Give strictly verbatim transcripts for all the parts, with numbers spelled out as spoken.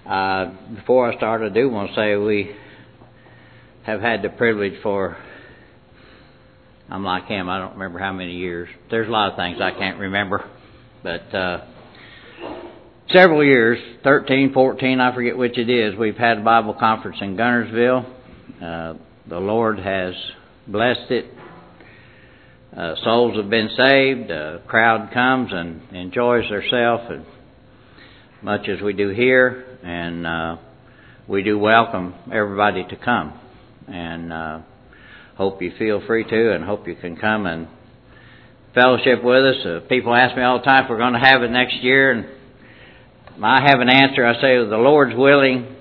Uh, before I start, I do want to say we have had the privilege for, I'm like him, I don't remember how many years. There's a lot of things I can't remember. But uh, several years, thirteen, fourteen, I forget which it is, we've had a Bible conference in Guntersville. Uh, the Lord has blessed it. Uh, souls have been saved. A crowd comes and enjoys themselves as much as we do here. And uh, we do welcome everybody to come. And uh, hope you feel free to, and hope you can come and fellowship with us. Uh, people ask me all the time if we're going to have it next year. And I have an answer. I say, the Lord's willing.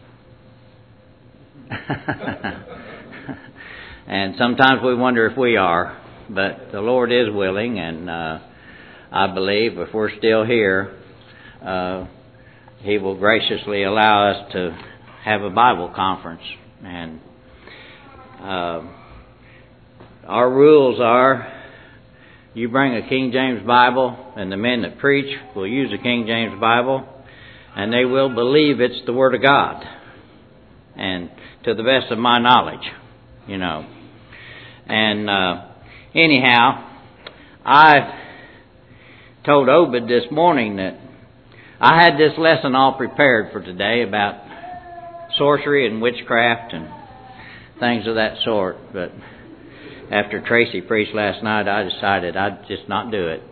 And sometimes we wonder if we are. But the Lord is willing, and uh, I believe if we're still here, uh, He will graciously allow us to have a Bible conference. And uh, our rules are, you bring a King James Bible, and the men that preach will use a King James Bible, and they will believe it's the Word of God. And to the best of my knowledge, you know. And uh, anyhow, I told Obed this morning that I had this lesson all prepared for today about sorcery and witchcraft and things of that sort. But after Tracy preached last night, I decided I'd just not do it.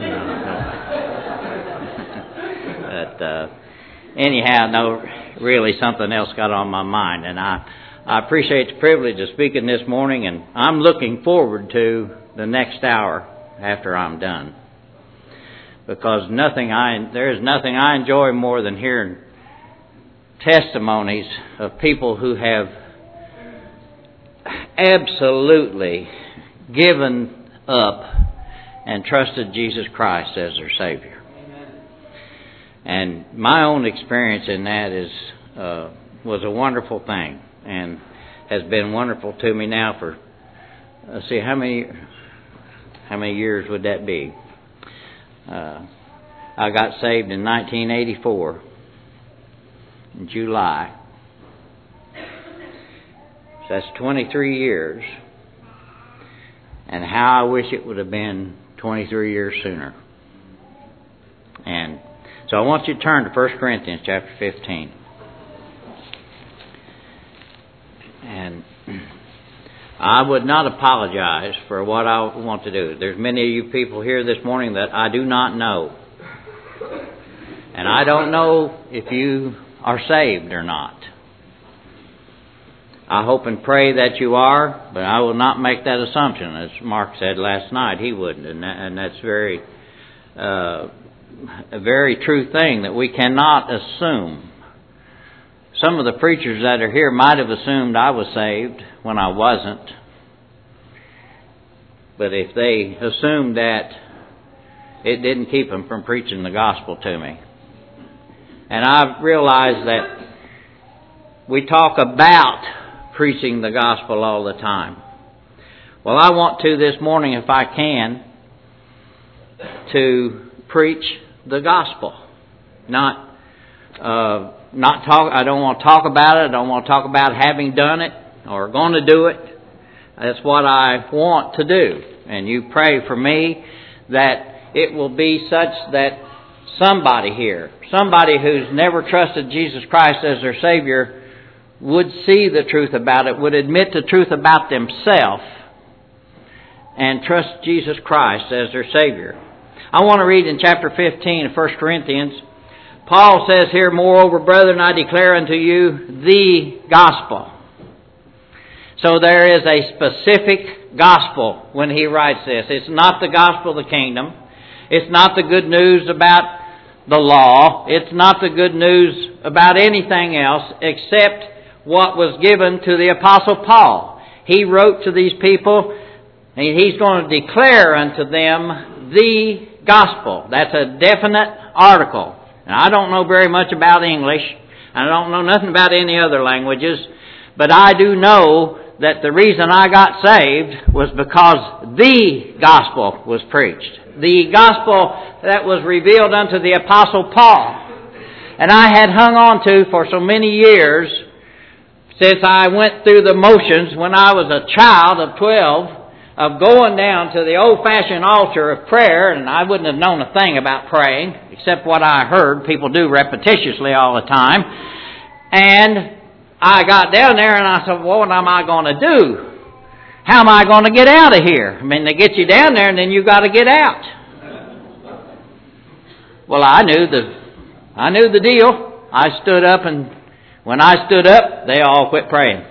But uh, anyhow, no, really something else got on my mind. And I, I appreciate the privilege of speaking this morning, and I'm looking forward to the next hour after I'm done. Because nothing I there is nothing I enjoy more than hearing testimonies of people who have absolutely given up and trusted Jesus Christ as their Savior. Amen. And my own experience in that is uh, was a wonderful thing, and has been wonderful to me now for let's see how many how many years would that be? Uh, I got saved in nineteen eighty-four, in July. So that's twenty-three years. And how I wish it would have been twenty-three years sooner. And so I want you to turn to First Corinthians chapter fifteen. And I would not apologize for what I want to do. There's many of you people here this morning that I do not know. And I don't know if you are saved or not. I hope and pray that you are, but I will not make that assumption. As Mark said last night, he wouldn't. And, that, and that's very, uh, a very true thing that we cannot assume. Some of the preachers that are here might have assumed I was saved when I wasn't. But if they assumed that, it didn't keep them from preaching the gospel to me. And I've realized that we talk about preaching the gospel all the time. Well, I want to this morning, if I can, to preach the gospel. Not, uh, not talk. I don't want to talk about it. I don't want to talk about having done it or going to do it. That's what I want to do. And you pray for me that it will be such that somebody here, somebody who's never trusted Jesus Christ as their Savior, would see the truth about it, would admit the truth about themselves, and trust Jesus Christ as their Savior. I want to read in chapter fifteen of First Corinthians. Paul says here, "Moreover, brethren, I declare unto you the gospel." So there is a specific gospel when he writes this. It's not the gospel of the kingdom. It's not the good news about the law. It's not the good news about anything else except what was given to the Apostle Paul. He wrote to these people, and he's going to declare unto them the gospel. That's a definite article. And I don't know very much about English. I don't know nothing about any other languages. But I do know that the reason I got saved was because the gospel was preached. The gospel that was revealed unto the Apostle Paul. and I had hung on to for so many years, since I went through the motions when I was a child of twelve, of going down to the old-fashioned altar of prayer, and I wouldn't have known a thing about praying, except what I heard people do repetitiously all the time. And I got down there and I said, well, what am I going to do? How am I going to get out of here? I mean, they get you down there and then you got to get out. Well, I knew the, I knew the deal. I stood up, and when I stood up, they all quit praying.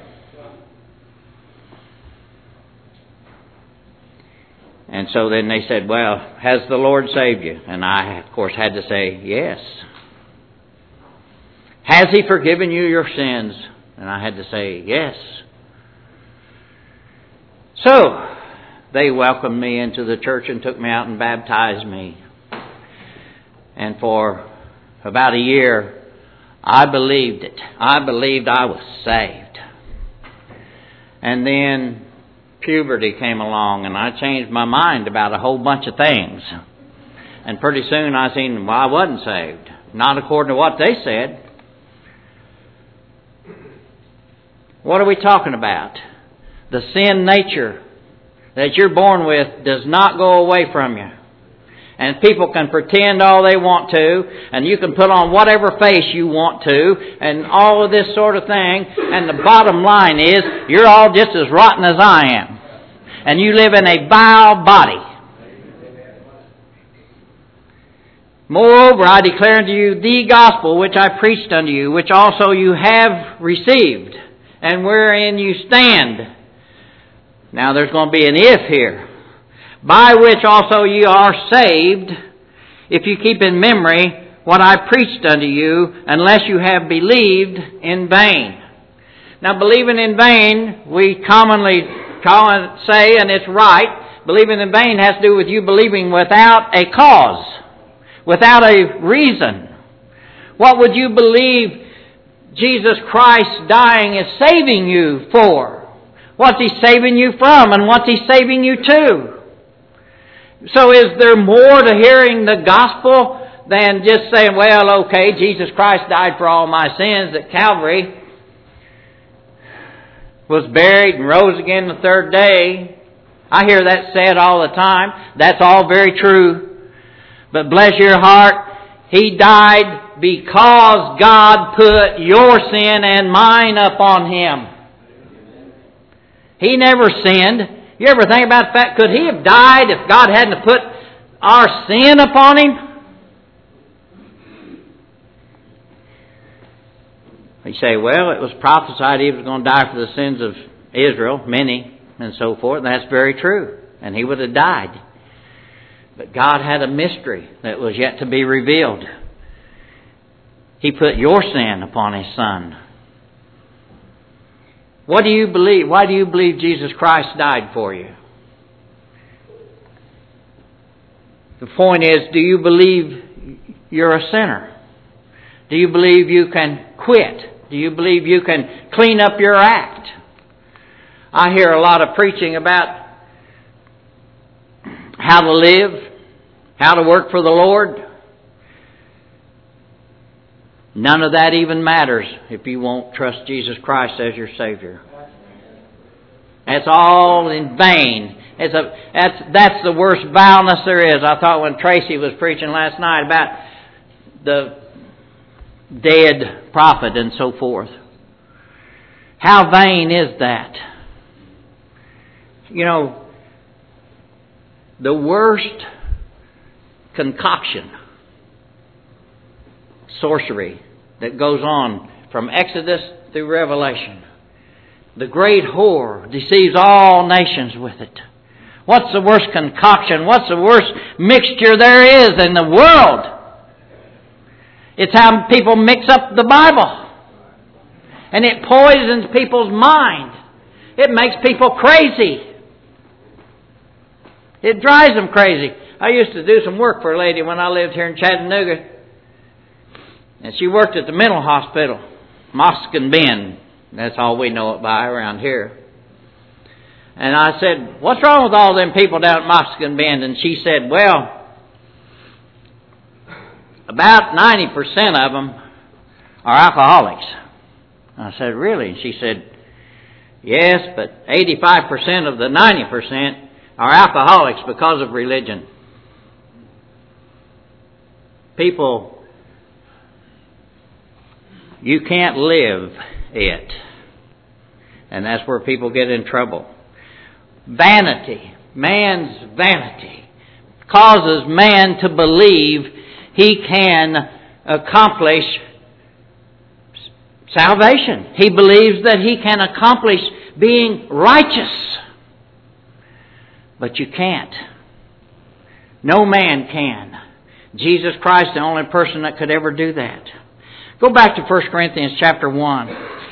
And so then they said, well, has the Lord saved you? And I, of course, had to say, yes. Has He forgiven you your sins? And I had to say, yes. So they welcomed me into the church and took me out and baptized me. And for about a year, I believed it. I believed I was saved. And then puberty came along, and I changed my mind about a whole bunch of things. And pretty soon I seen, well, I wasn't saved. Not according to what they said. What are we talking about? The sin nature that you're born with does not go away from you. And people can pretend all they want to, and you can put on whatever face you want to, and all of this sort of thing. And the bottom line is, you're all just as rotten as I am. And you live in a vile body. Moreover, I declare unto you the gospel which I preached unto you, which also you have received, and wherein you stand. Now there's going to be an if here. By which also ye are saved, if you keep in memory what I preached unto you, unless you have believed in vain. Now, believing in vain, we commonly call and say, and it's right, believing in vain has to do with you believing without a cause, without a reason. What would you believe Jesus Christ dying is saving you for? What's He saving you from, and what's He saving you to? So is there more to hearing the gospel than just saying, well, okay, Jesus Christ died for all my sins at Calvary, was buried and rose again the third day. I hear that said all the time. That's all very true. But bless your heart, He died because God put your sin and mine upon Him. He never sinned. You ever think about the fact, could He have died if God hadn't put our sin upon Him? You say, well, it was prophesied He was going to die for the sins of Israel, many, and so forth. And that's very true. And He would have died. But God had a mystery that was yet to be revealed. He put your sin upon His Son. What do you believe? Why do you believe Jesus Christ died for you? The point is, do you believe you're a sinner? Do you believe you can quit? Do you believe you can clean up your act? I hear a lot of preaching about how to live, how to work for the Lord. None of that even matters if you won't trust Jesus Christ as your Savior. That's all in vain. It's a, that's, that's the worst vileness there is. I thought when Tracy was preaching last night about the dead prophet and so forth. How vain is that? You know, the worst concoction, sorcery that goes on from Exodus through Revelation. The great whore deceives all nations with it. What's the worst concoction? What's the worst mixture there is in the world? It's how people mix up the Bible. And it poisons people's mind. It makes people crazy. It drives them crazy. I used to do some work for a lady when I lived here in Chattanooga. And she worked at the mental hospital, Moskin Bend. That's all we know it by around here. And I said, what's wrong with all them people down at Moskin Bend? And she said, well, about ninety percent of them are alcoholics. I said, really? And she said, yes, but eighty-five percent of the ninety percent are alcoholics because of religion. People, you can't live it. And that's where people get in trouble. Vanity, man's vanity, causes man to believe he can accomplish salvation. He believes that he can accomplish being righteous. But you can't. No man can. Jesus Christ, the only person that could ever do that. Go back to First Corinthians chapter one.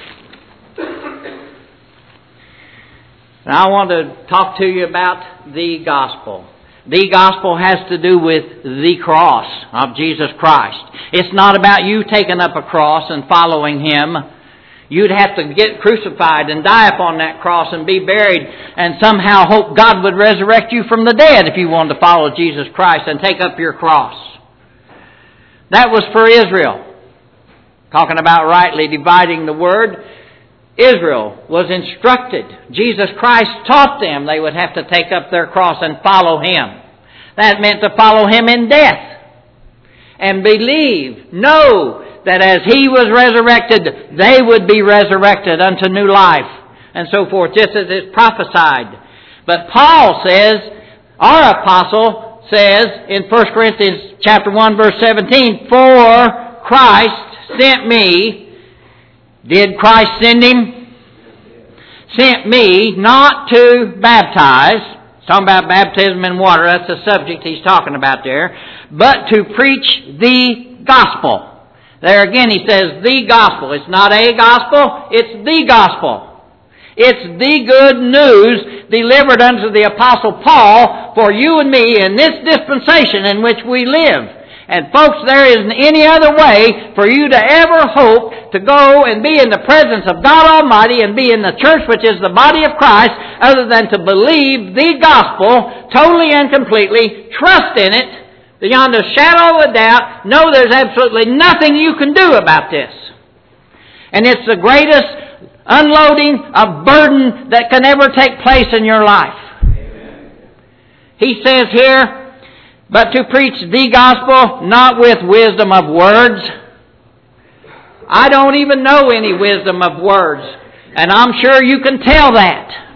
And I want to talk to you about the gospel. The gospel has to do with the cross of Jesus Christ. It's not about you taking up a cross and following Him. You'd have to get crucified and die upon that cross and be buried and somehow hope God would resurrect you from the dead if you wanted to follow Jesus Christ and take up your cross. That was for Israel. Talking about rightly dividing the word. Israel was instructed. Jesus Christ taught them they would have to take up their cross and follow Him. That meant to follow Him in death. And believe, know that as He was resurrected, they would be resurrected unto new life. And so forth, just as it's prophesied. But Paul says, our apostle says in First Corinthians chapter one verse seventeen, for Christ sent me. Did Christ send Him? Sent me not to baptize. He's talking about baptism in water. That's the subject he's talking about there. But to preach the gospel. There again he says the gospel. It's not a gospel. It's the gospel. It's the good news delivered unto the Apostle Paul for you and me in this dispensation in which we live. And folks, there isn't any other way for you to ever hope to go and be in the presence of God Almighty and be in the church, which is the body of Christ, other than to believe the gospel totally and completely, trust in it, beyond a shadow of a doubt, know there's absolutely nothing you can do about this. And it's the greatest unloading of burden that can ever take place in your life. Amen. He says here, but to preach the gospel, not with wisdom of words. I don't even know any wisdom of words. And I'm sure you can tell that.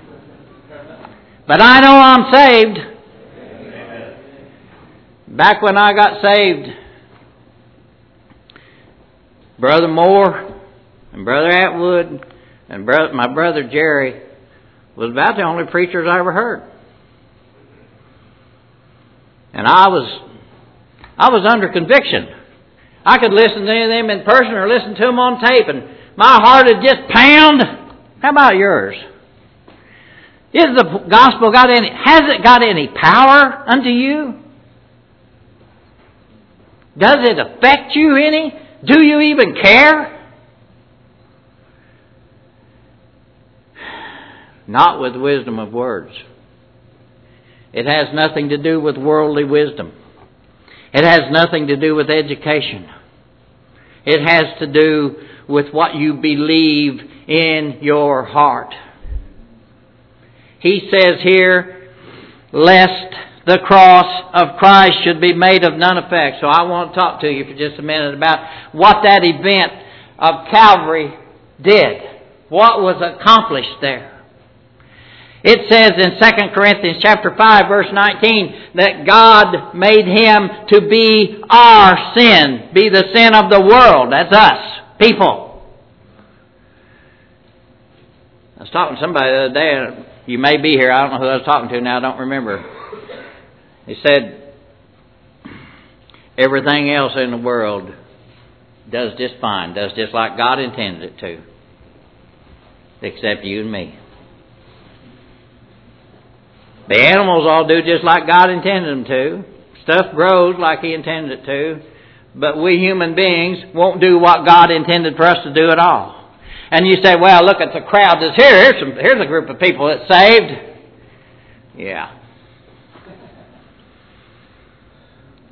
But I know I'm saved. Back when I got saved, Brother Moore and Brother Atwood and brother, my brother Jerry was about the only preachers I ever heard. And I was I was under conviction. I could listen to any of them in person or listen to them on tape, and my heart would just pound. How about yours? Is the gospel got any, has it got any power unto you? Does it affect you any? Do you even care? Not with wisdom of words. It has nothing to do with worldly wisdom. It has nothing to do with education. It has to do with what you believe in your heart. He says here, lest the cross of Christ should be made of none effect. So I want to talk to you for just a minute about what that event of Calvary did. What was accomplished there. It says in Second Corinthians chapter five verse nineteen that God made Him to be our sin, be the sin of the world. That's us, people. I was talking to somebody the other day, you may be here, I don't know who I was talking to now, I don't remember. He said, everything else in the world does just fine, does just like God intended it to, except you and me. The animals all do just like God intended them to. Stuff grows like He intended it to. But we human beings won't do what God intended for us to do at all. And you say, well, look at the crowd that's here. Here's, some, here's a group of people that's saved. Yeah.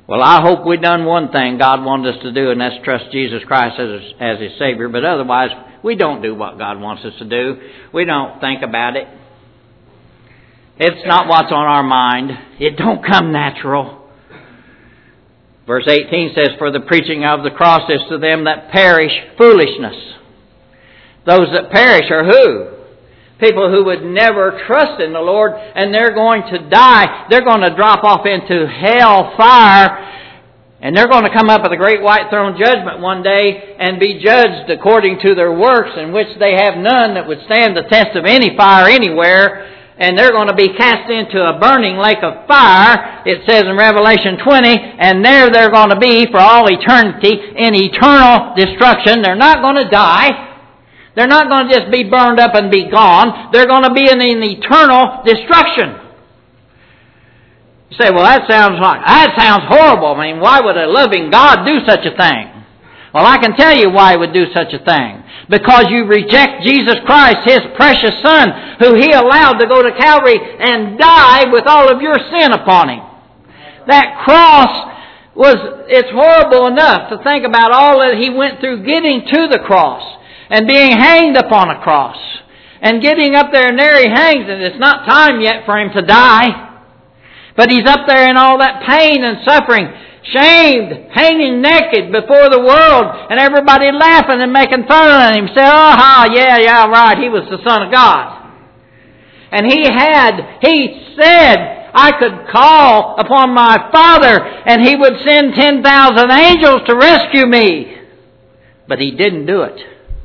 Well, I hope we've done one thing God wanted us to do, and that's trust Jesus Christ as, as His Savior. But otherwise, we don't do what God wants us to do. We don't think about it. It's not what's on our mind. It don't come natural. Verse eighteen says, for the preaching of the cross is to them that perish foolishness. Those that perish are who? People who would never trust in the Lord, and they're going to die. They're going to drop off into hell fire, and they're going to come up at the great white throne judgment one day and be judged according to their works, in which they have none that would stand the test of any fire anywhere. And they're going to be cast into a burning lake of fire, it says in Revelation twenty, and there they're going to be for all eternity in eternal destruction. They're not going to die. They're not going to just be burned up and be gone. They're going to be in an eternal destruction. You say, well, that sounds like, that sounds horrible. I mean, why would a loving God do such a thing? Well, I can tell you why He would do such a thing. Because you reject Jesus Christ, His precious Son, who He allowed to go to Calvary and die with all of your sin upon Him. That cross was, it's horrible enough to think about all that He went through getting to the cross and being hanged upon a cross and getting up there, and there He hangs, and it's not time yet for Him to die. But He's up there in all that pain and suffering, shamed, hanging naked before the world, and everybody laughing and making fun of Him. Say, oh, ha, yeah, yeah, right, He was the Son of God. And He had, He said, I could call upon my Father, and He would send ten thousand angels to rescue me. But He didn't do it.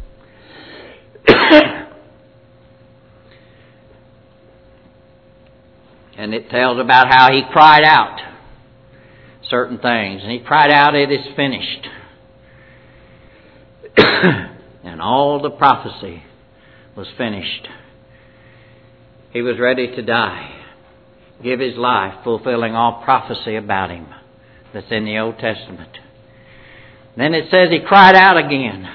And it tells about how He cried out certain things. And He cried out, it is finished. And all the prophecy was finished. He was ready to die, give His life, fulfilling all prophecy about Him that's in the Old Testament. Then it says He cried out again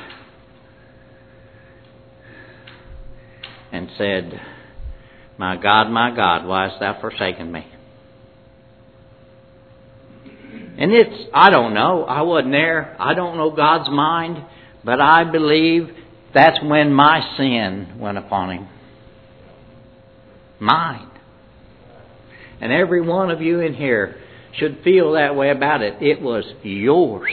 and said, my God, my God, why hast Thou forsaken me? And it's, I don't know, I wasn't there, I don't know God's mind, but I believe that's when my sin went upon Him. Mine. And every one of you in here should feel that way about it. It was yours.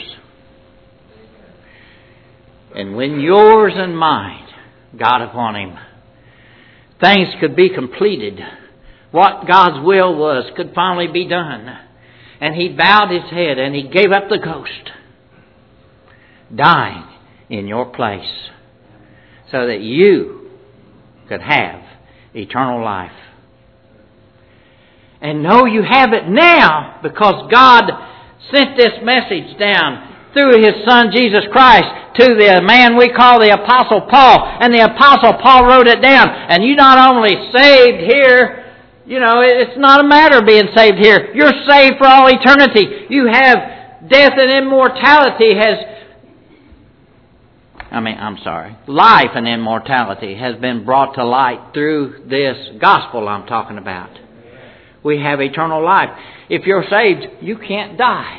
And when yours and mine got upon Him, things could be completed. What God's will was could finally be done. And He bowed His head and He gave up the ghost, dying in your place, so that you could have eternal life. And know you have it now because God sent this message down through His Son Jesus Christ to the man we call the Apostle Paul. And the Apostle Paul wrote it down. And you not only saved here, you know, it's not a matter of being saved here. You're saved for all eternity. You have death and immortality has, I mean, I'm sorry, life and immortality has been brought to light through this gospel I'm talking about. We have eternal life. If you're saved, you can't die.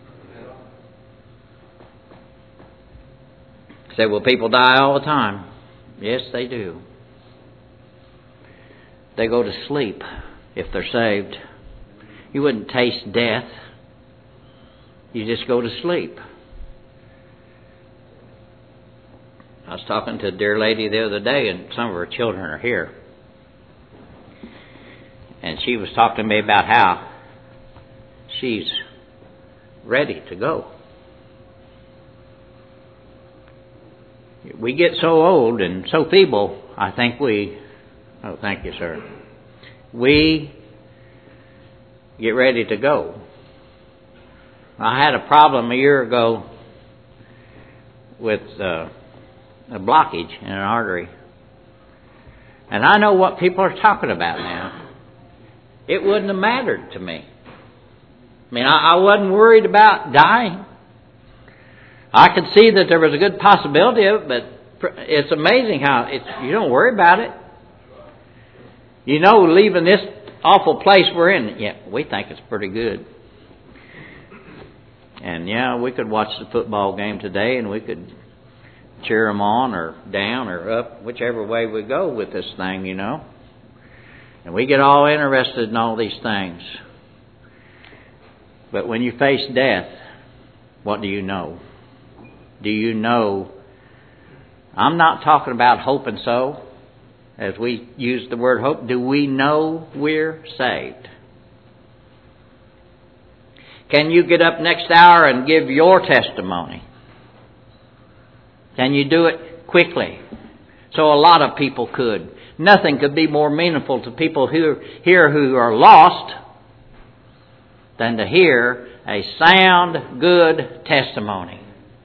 Say, well, people die all the time. Yes, they do. They go to sleep if they're saved. You wouldn't taste death. You just go to sleep. I was talking to a dear lady the other day, and some of her children are here. And she was talking to me about how she's ready to go. We get so old and so feeble, I think we, oh, thank you, sir. We get ready to go. I had a problem a year ago with uh, a blockage in an artery. And I know what people are talking about now. It wouldn't have mattered to me. I mean, I, I wasn't worried about dying. I could see that there was a good possibility of it, but it's amazing how it's, you don't worry about it. You know, leaving this awful place we're in, yeah, we think it's pretty good. And yeah, we could watch the football game today and we could cheer them on or down or up, whichever way we go with this thing, you know. And we get all interested in all these things. But when you face death, what do you know? Do you know? I'm not talking about hope and so, as we use the word hope. Do we know we're saved? Can you get up next hour and give your testimony? Can you do it quickly? So a lot of people could. Nothing could be more meaningful to people who here who are lost than to hear a sound, good testimony.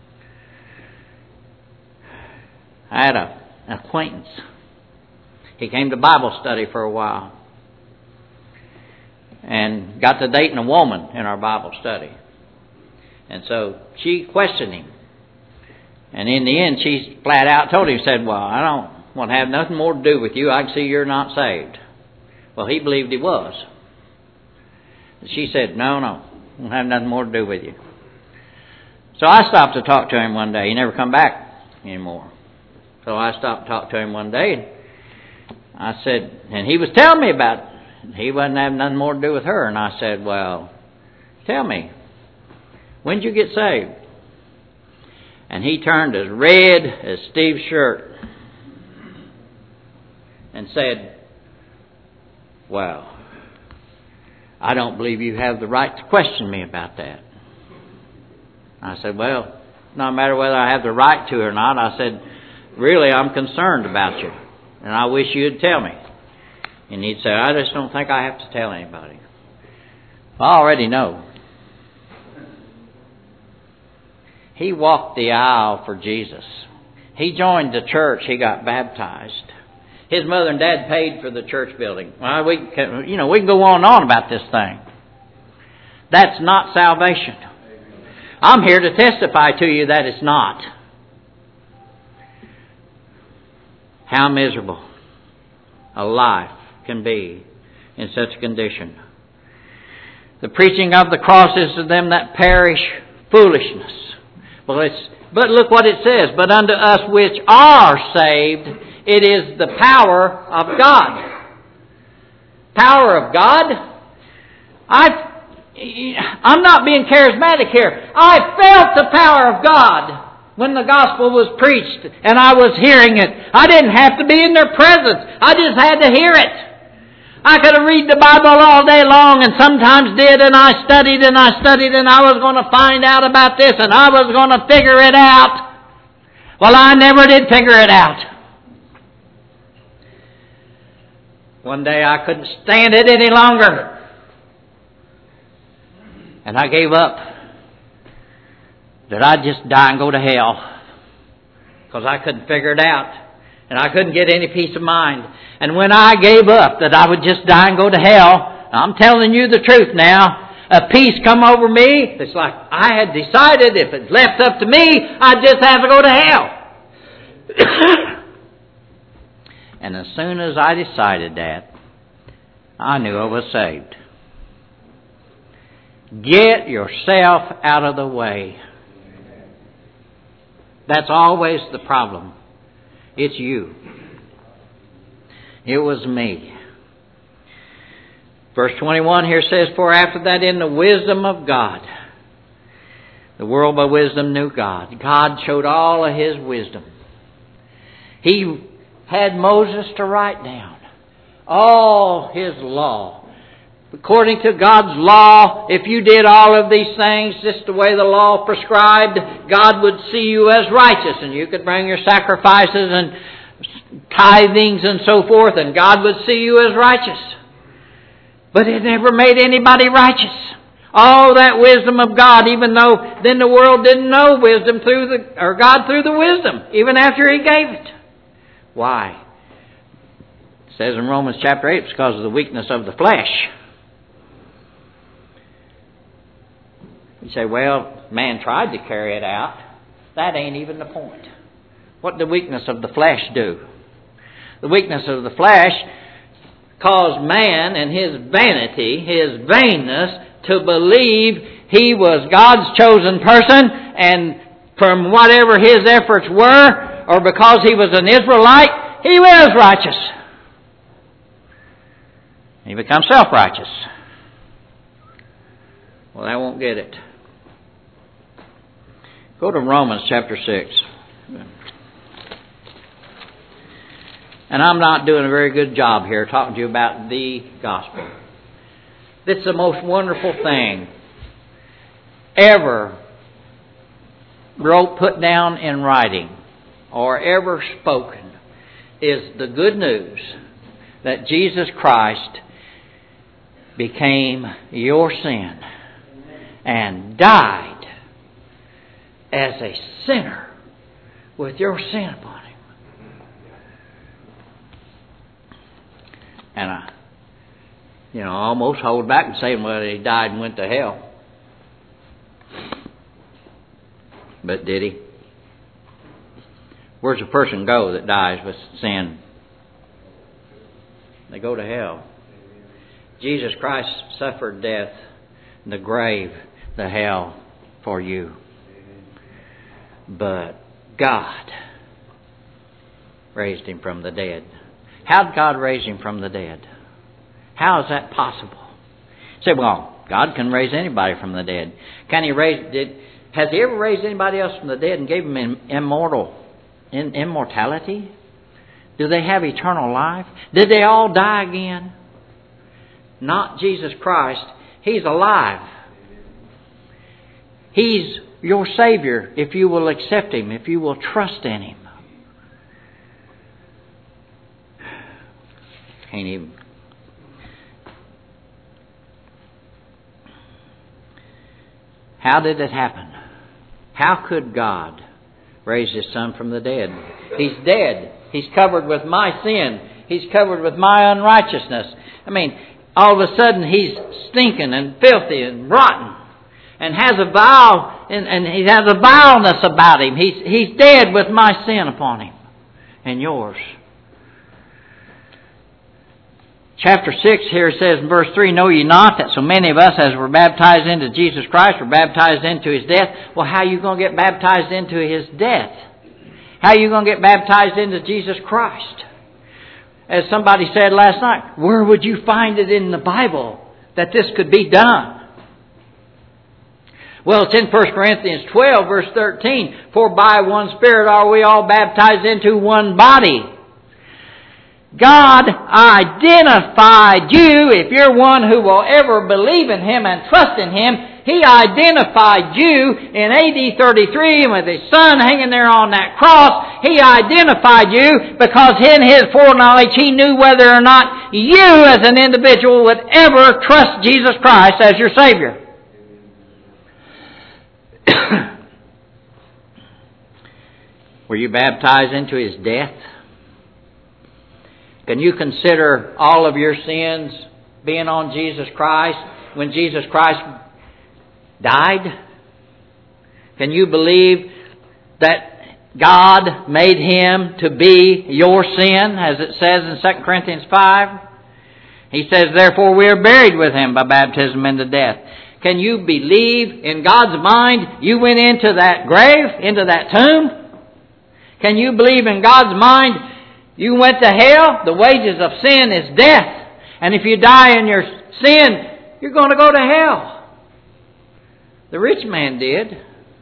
I had a, an acquaintance. He came to Bible study for a while and got to dating a woman in our Bible study. And so she questioned him. And in the end, she flat out told him, said, well, I don't want to have nothing more to do with you. I can see you're not saved. Well, he believed he was. She said, no, no, I don't have nothing more to do with you. So I stopped to talk to him one day. He never come back anymore. So I stopped to talk to him one day. I said, and he was telling me about it. He wasn't having nothing more to do with her. And I said, well, tell me, when did you get saved? And he turned as red as Steve's shirt and said, well, I don't believe you have the right to question me about that. I said, well, no matter whether I have the right to or not, I said, really, I'm concerned about you, and I wish you'd tell me. And he'd say, I just don't think I have to tell anybody. I already know. He walked the aisle for Jesus. He joined the church. He got baptized. His mother and dad paid for the church building. Well, we can, you know, we can go on and on about this thing. That's not salvation. I'm here to testify to you that it's not. How miserable a life can be in such a condition. The preaching of the cross is to them that perish foolishness. Well, it's, but look what it says. But unto us which are saved, it is the power of God. Power of God? I, I'm not being charismatic here. I felt the power of God when the gospel was preached and I was hearing it. I didn't have to be in their presence. I just had to hear it. I could have read the Bible all day long and sometimes did, and I studied and I studied and I was going to find out about this and I was going to figure it out. Well, I never did figure it out. One day I couldn't stand it any longer. And I gave up. That I'd just die and go to hell. Because I couldn't figure it out. And I couldn't get any peace of mind. And when I gave up that I would just die and go to hell, I'm telling you the truth now, a peace come over me. It's like I had decided if it's left up to me, I'd just have to go to hell. And as soon as I decided that, I knew I was saved. Get yourself out of the way. That's always the problem. It's you. It was me. Verse twenty-one here says, for after that in the wisdom of God, the world by wisdom knew God. God showed all of His wisdom. He had Moses to write down all His law. According to God's law, if you did all of these things just the way the law prescribed, God would see you as righteous, and you could bring your sacrifices and tithings and so forth, and God would see you as righteous. But it never made anybody righteous. All that wisdom of God, even though then the world didn't know wisdom through the, or God through the wisdom, even after He gave it. Why? It says in Romans chapter eight, it's because of the weakness of the flesh. You say, well, man tried to carry it out. That ain't even the point. What did the weakness of the flesh do? The weakness of the flesh caused man and his vanity, his vainness, to believe he was God's chosen person, and from whatever his efforts were, or because he was an Israelite, he was righteous. He becomes self-righteous. Well, I won't get it. Go to Romans chapter six. And I'm not doing a very good job here talking to you about the gospel. It's the most wonderful thing ever wrote, put down in writing, or ever spoken, is the good news that Jesus Christ became your sin and died as a sinner with your sin upon him. And I, you know, almost hold back and say, well, he died and went to hell. But did he? Where's a person go that dies with sin? They go to hell. Jesus Christ suffered death, the grave, the hell for you. But God raised him from the dead. How did God raise him from the dead? How is that possible? You say, well, God can raise anybody from the dead. Can he raise, did, has he ever raised anybody else from the dead and gave them immortal, in, immortality? Do they have eternal life? Did they all die again? Not Jesus Christ. He's alive. He's your Savior if you will accept him, if you will trust in him. Can't even. How did it happen? How could God raise his Son from the dead? He's dead. He's covered with my sin. He's covered with my unrighteousness. I mean, all of a sudden he's stinking and filthy and rotten, and has a vile and, and he has a vileness about him. He's he's dead with my sin upon him and yours. Chapter six here says in verse three, know ye not that so many of us as were baptized into Jesus Christ were baptized into his death? Well, how are you going to get baptized into his death? How are you going to get baptized into Jesus Christ? As somebody said last night, where would you find it in the Bible that this could be done? Well, it's in First Corinthians twelve, verse thirteen. For by one Spirit are we all baptized into one body. God identified you, if you're one who will ever believe in him and trust in him. He identified you in A D thirty-three with his Son hanging there on that cross. He identified you because in his foreknowledge he knew whether or not you as an individual would ever trust Jesus Christ as your Savior. Were you baptized into his death? Can you consider all of your sins being on Jesus Christ when Jesus Christ died? Can you believe that God made him to be your sin, as it says in Second Corinthians five? He says, therefore we are buried with him by baptism into death. Can you believe in God's mind you went into that grave, into that tomb? Can you believe in God's mind you went to hell? The wages of sin is death. And if you die in your sin, you're going to go to hell. The rich man did.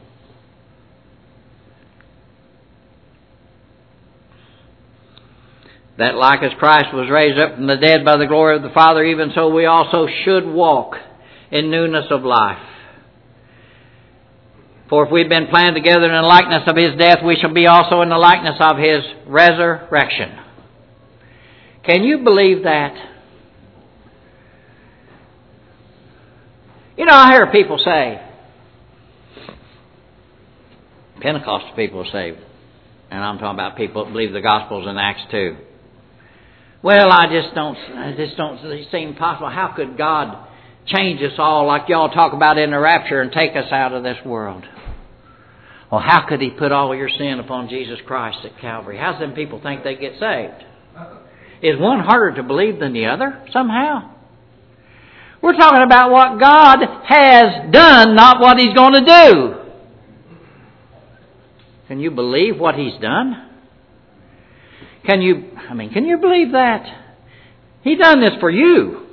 That like as Christ was raised up from the dead by the glory of the Father, even so we also should walk in newness of life. For if we've been planted together in the likeness of his death, we shall be also in the likeness of his resurrection. Can you believe that? You know, I hear people say, Pentecostal people say, and I'm talking about people that believe the Gospels in Acts two. Well, I just don't, I just don't seem possible. How could God change us all like y'all talk about in the rapture and take us out of this world? Well, how could he put all your sin upon Jesus Christ at Calvary? How do them people think they get saved? Is one harder to believe than the other somehow? We're talking about what God has done, not what He's going to do. Can you believe what He's done? Can you, I mean, can you believe that? He done this for you.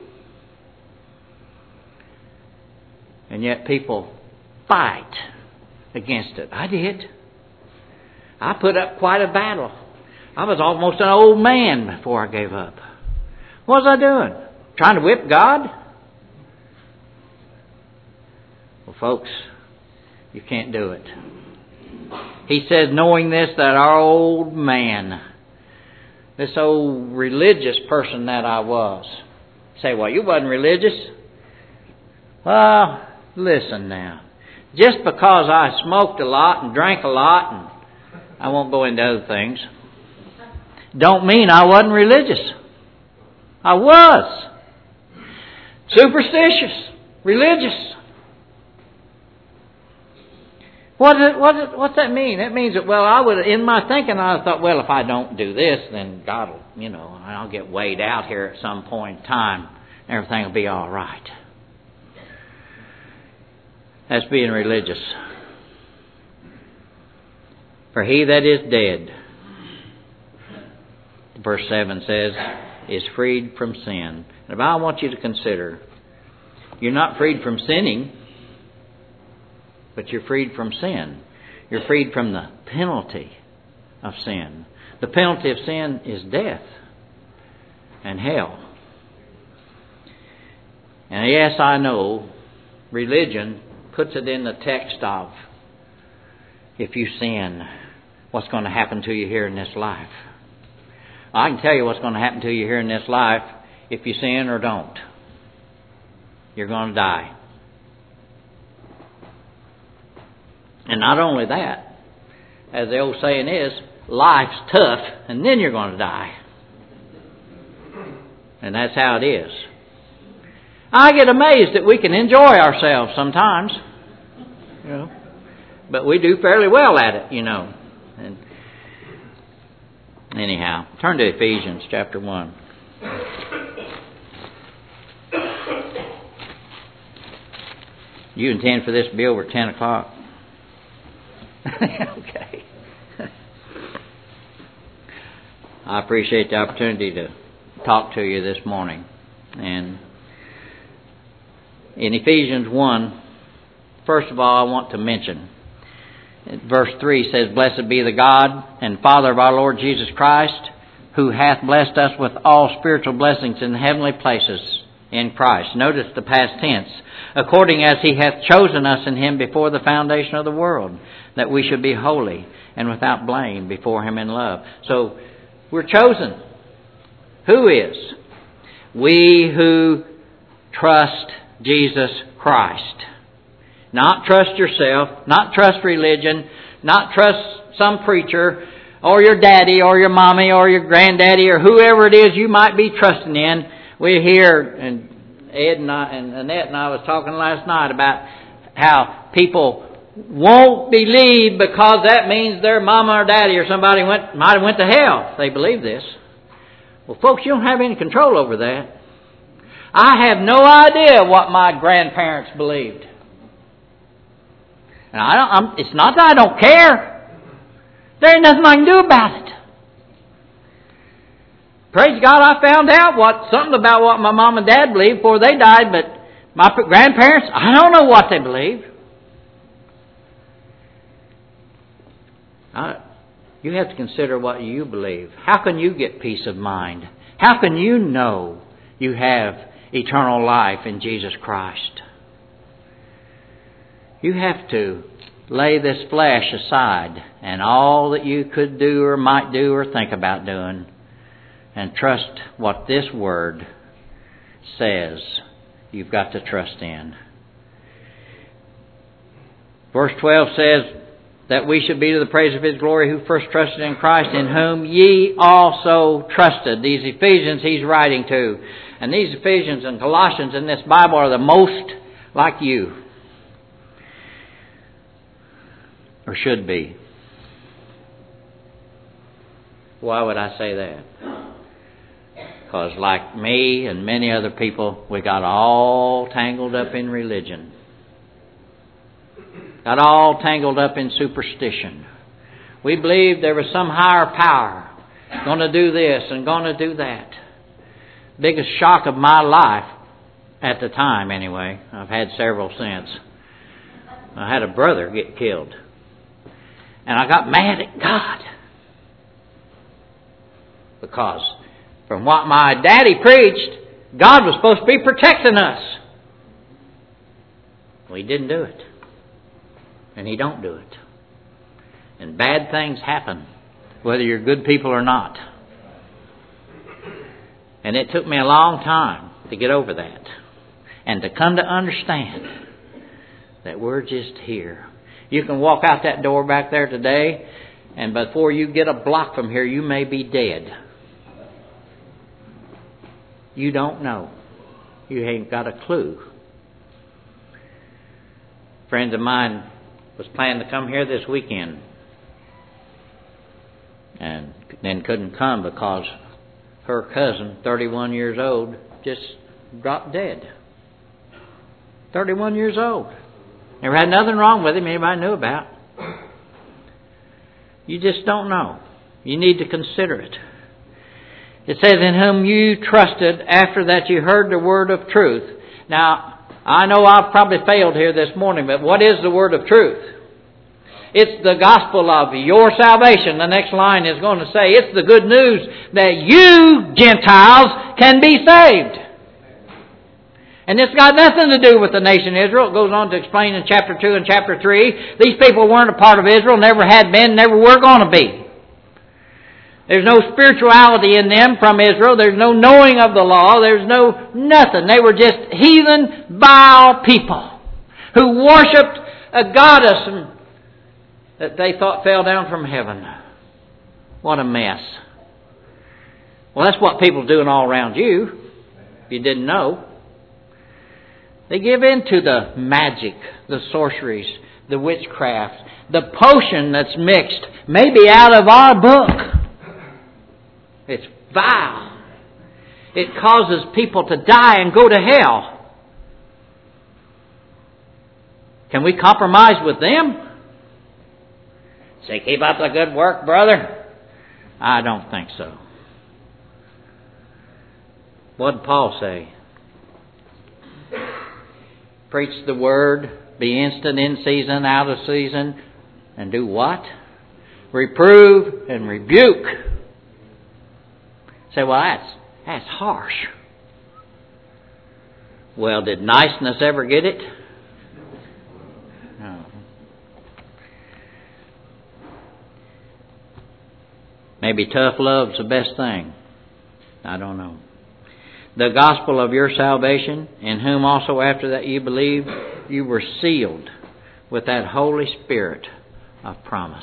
And yet people fight against it. I did. I put up quite a battle. I was almost an old man before I gave up. What was I doing? Trying to whip God? Well, folks, you can't do it. He says, knowing this, that our old man, this old religious person that I was. Say, well, you wasn't religious. Well, listen now. Just because I smoked a lot and drank a lot, and I won't go into other things, don't mean I wasn't religious. I was. Superstitious. Religious. What does, what does, what's that mean? That means that, well, I would, in my thinking, I thought, well, if I don't do this, then God will, you know, I'll get weighed out here at some point in time. Everything will be all right. That's being religious. For he that is dead, verse seven says, is freed from sin. And I want you to consider, you're not freed from sinning, but you're freed from sin. You're freed from the penalty of sin. The penalty of sin is death and hell. And yes, I know religion puts it in the text of, if you sin, what's going to happen to you here in this life? I can tell you what's going to happen to you here in this life if you sin or don't. You're going to die. And not only that, as the old saying is, life's tough and then you're going to die. And that's how it is. I get amazed that we can enjoy ourselves sometimes, you know, but we do fairly well at it, you know. And anyhow, turn to Ephesians chapter one. You intend for this to be over at ten o'clock? Okay. I appreciate the opportunity to talk to you this morning. And in Ephesians one, first of all, I want to mention, verse three says, blessed be the God and Father of our Lord Jesus Christ, who hath blessed us with all spiritual blessings in the heavenly places in Christ. Notice the past tense. According as he hath chosen us in him before the foundation of the world, that we should be holy and without blame before him in love. So, we're chosen. Who is? We who trust Jesus Christ. Not trust yourself, not trust religion, not trust some preacher, or your daddy, or your mommy, or your granddaddy, or whoever it is you might be trusting in. We're here, and Ed and, I, and Annette and I was talking last night about how people won't believe because that means their mama or daddy or somebody went might have went to hell if they believe this. Well, folks, you don't have any control over that. I have no idea what my grandparents believed. And I don't, I'm, it's not that I don't care. There ain't nothing I can do about it. Praise God, I found out what something about what my mom and dad believed before they died, but my grandparents, I don't know what they believed. I, you have to consider what you believe. How can you get peace of mind? How can you know you have eternal life in Jesus Christ? You have to lay this flesh aside and all that you could do or might do or think about doing, and trust what this word says you've got to trust in. Verse twelve says that we should be to the praise of his glory who first trusted in Christ, in whom ye also trusted. These Ephesians he's writing to. And these Ephesians and Colossians in this Bible are the most like you. Or should be. Why would I say that? Because like me and many other people, we got all tangled up in religion. Got all tangled up in superstition. We believed there was some higher power going to do this and going to do that. Biggest shock of my life at the time anyway. I've had several since. I had a brother get killed. And I got mad at God. Because from what my daddy preached, God was supposed to be protecting us. Well, He didn't do it. And He don't do it. And bad things happen, whether you're good people or not. And it took me a long time to get over that. And to come to understand that we're just here. You can walk out that door back there today, and before you get a block from here, you may be dead. You don't know. You ain't got a clue. Friends of mine was planning to come here this weekend, and then couldn't come because her cousin, thirty-one years old, just dropped dead. thirty-one years old. Never had nothing wrong with him anybody knew about. You just don't know. You need to consider it. It says, in whom you trusted after that you heard the word of truth. Now, I know I've probably failed here this morning, but what is the word of truth? It's the gospel of your salvation. The next line is going to say, it's the good news that you, Gentiles, can be saved. And it's got nothing to do with the nation Israel. It goes on to explain in chapter two and chapter three. These people weren't a part of Israel, never had been, never were going to be. There's no spirituality in them from Israel. There's no knowing of the law. There's no nothing. They were just heathen, vile people who worshipped a goddess and that they thought fell down from heaven. What a mess. Well, that's what people are doing all around you, if you didn't know. They give in to the magic, the sorceries, the witchcraft, the potion that's mixed, maybe out of our book. It's vile. It causes people to die and go to hell. Can we compromise with them? Say, keep up the good work, brother. I don't think so. What did Paul say? Preach the word, be instant in season, out of season, and do what? Reprove and rebuke. Say, well, that's, that's harsh. Well, did niceness ever get it? No. Maybe tough love's the best thing. I don't know. The gospel of your salvation, in whom also after that you believed, you were sealed with that Holy Spirit of promise.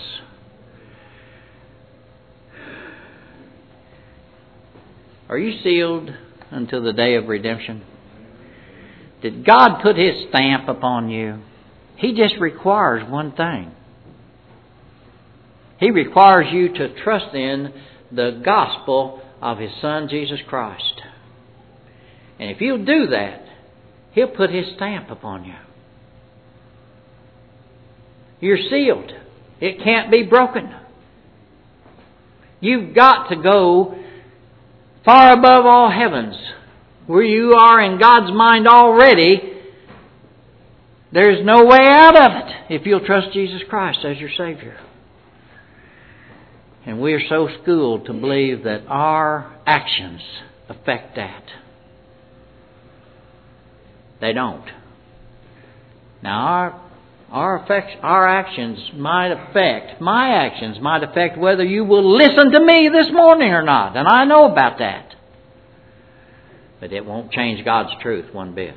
Are you sealed until the day of redemption? Did God put His stamp upon you? He just requires one thing. He requires you to trust in the gospel of His Son, Jesus Christ. And if you'll do that, He'll put His stamp upon you. You're sealed. It can't be broken. You've got to go far above all heavens, where you are in God's mind already. There's no way out of it if you'll trust Jesus Christ as your Savior. And we are so schooled to believe that our actions affect that. They don't. Now our our effects, our actions might affect, my actions might affect whether you will listen to me this morning or not. And I know about that. But it won't change God's truth one bit.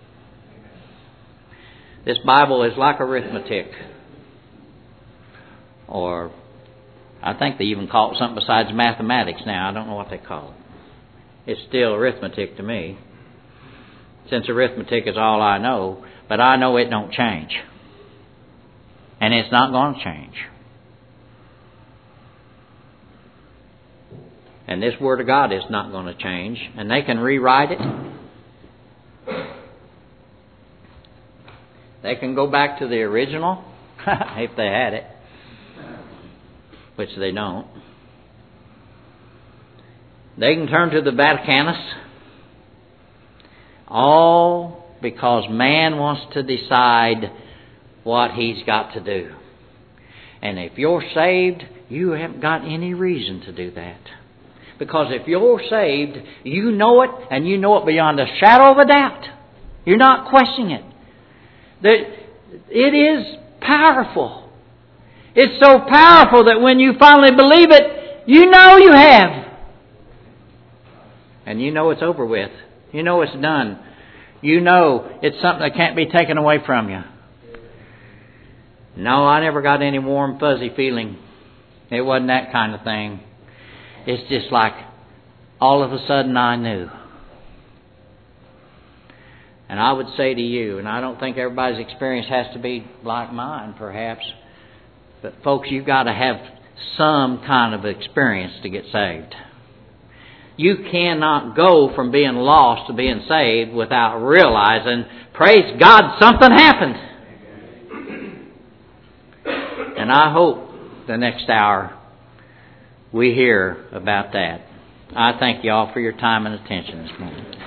This Bible is like arithmetic. Or I think they even call it something besides mathematics now. I don't know what they call it. It's still arithmetic to me. Since arithmetic is all I know, but I know it don't change. And it's not going to change. And this Word of God is not going to change. And they can rewrite it. They can go back to the original, if they had it, which they don't. They can turn to the Vaticanus, all because man wants to decide what he's got to do. And if you're saved, you haven't got any reason to do that. Because if you're saved, you know it, and you know it beyond a shadow of a doubt. You're not questioning it. It is powerful. It's so powerful that when you finally believe it, you know you have. And you know it's over with. You know it's done. You know it's something that can't be taken away from you. No, I never got any warm, fuzzy feeling. It wasn't that kind of thing. It's just like all of a sudden I knew. And I would say to you, and I don't think everybody's experience has to be like mine, perhaps, but folks, you've got to have some kind of experience to get saved. You cannot go from being lost to being saved without realizing, praise God, something happened. And I hope the next hour we hear about that. I thank you all for your time and attention this morning.